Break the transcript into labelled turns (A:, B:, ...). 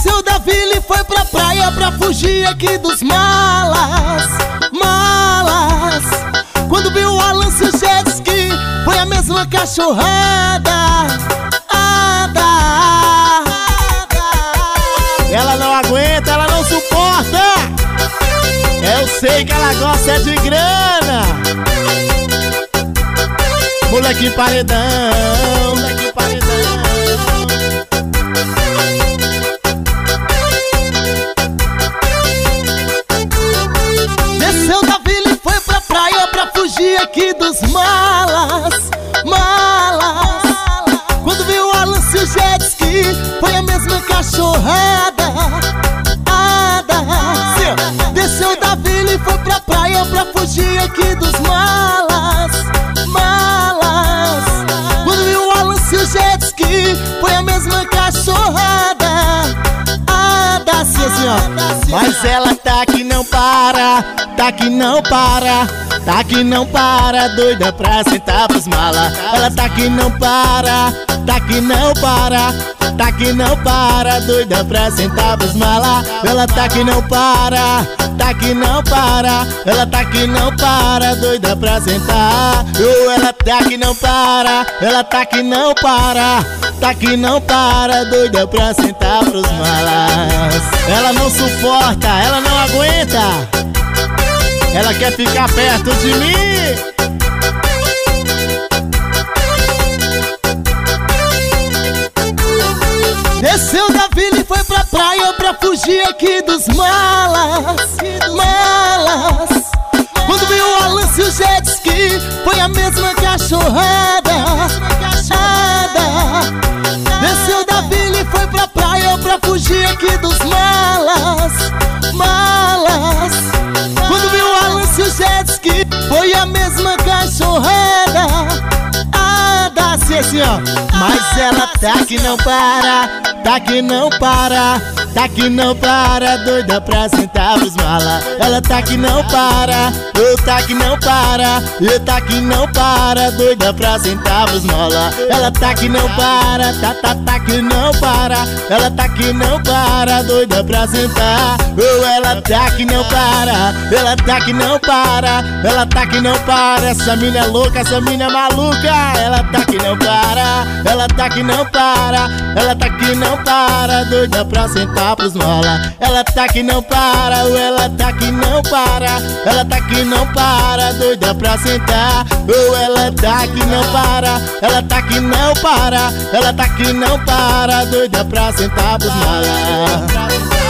A: Desceu da vila e foi pra praia pra fugir aqui dos malas. Malas. Quando viu o Alan e o jet ski, foi a mesma cachorrada. Ela não aguenta, ela não suporta. Eu sei que ela gosta de grana. Moleque paredão, moleque paredão. Desceu da vila e foi pra praia pra fugir aqui dos malas. Malas. Quando viu o Alan e o jet ski, foi a mesma cachorrada. Desceu da vila e foi pra praia pra fugir aqui dos malas. Malas. Quando viu o Alan e o jet ski, foi a mesma cachorrada. Assim, ó. Mas ela tá que não para, tá que não para, tá que não para, doida pra sentar pros malas. Ela tá que não para, tá que não para, tá que não para, doida pra sentar pros malas. Ela tá que não para, tá que não para, ela tá que não para, doida pra sentar. Ela tá que não para, ela tá que não para, tá que não para, doida pra sentar pros malas. Ela não suporta, ela não aguenta, ela quer ficar perto de mim. Desceu da vila e foi pra praia pra fugir aqui dos malas. Malas. Quando viu o Alan e o jet ski, foi a mesma cachorrada. Desceu da vila e foi pra praia pra fugir aqui dos malas. Malas. Quando viu o Alan e o jet ski, foi a mesma cachorrada. Assim, ó. Mas ela tá que não para, tá que não para, tá que não para, doida pra sentar pros malas. Ela tá que não para, eu tá que não para, eu tá que não para, doida pra sentar pros malas. Ela tá que não para, tá que não para, ela tá que não para, doida pra sentar. Ela tá que não para, ela tá que não para, ela tá que não para. Essa mina é louca, essa mina é maluca. Ela tá que não para, ela tá que não para, ela tá que não para, doida pra sentar pros malas. Ela tá que não para, ela tá que não para, ela tá que não para, doida pra sentar. Ela tá que não para, ela tá que não para, ela tá que não para, doida pra sentar pros malas.